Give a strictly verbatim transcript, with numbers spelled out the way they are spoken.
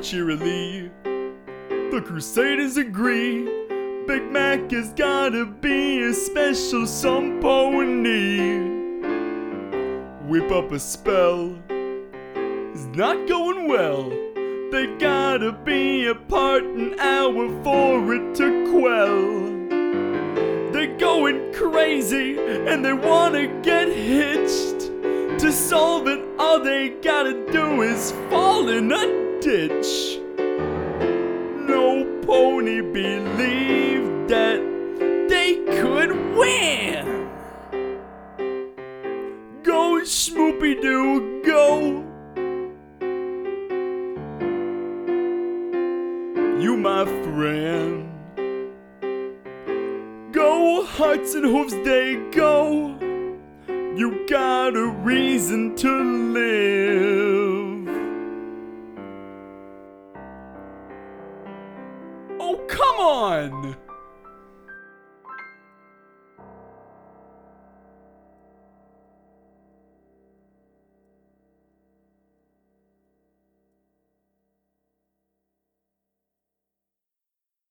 cheerily. The Crusaders agree, Big Mac has gotta be a special some pony. Whip up a spell, it's not going well. They gotta be apart an hour for it to quell. They're going crazy and they wanna get hitched. To solve it, all they gotta do is fall in a ditch. No pony believed that they could win. Go Schmoopy-Doo, go. You my friend. Go Hearts and Hooves Day, go. You got a reason to live. Oh, come on!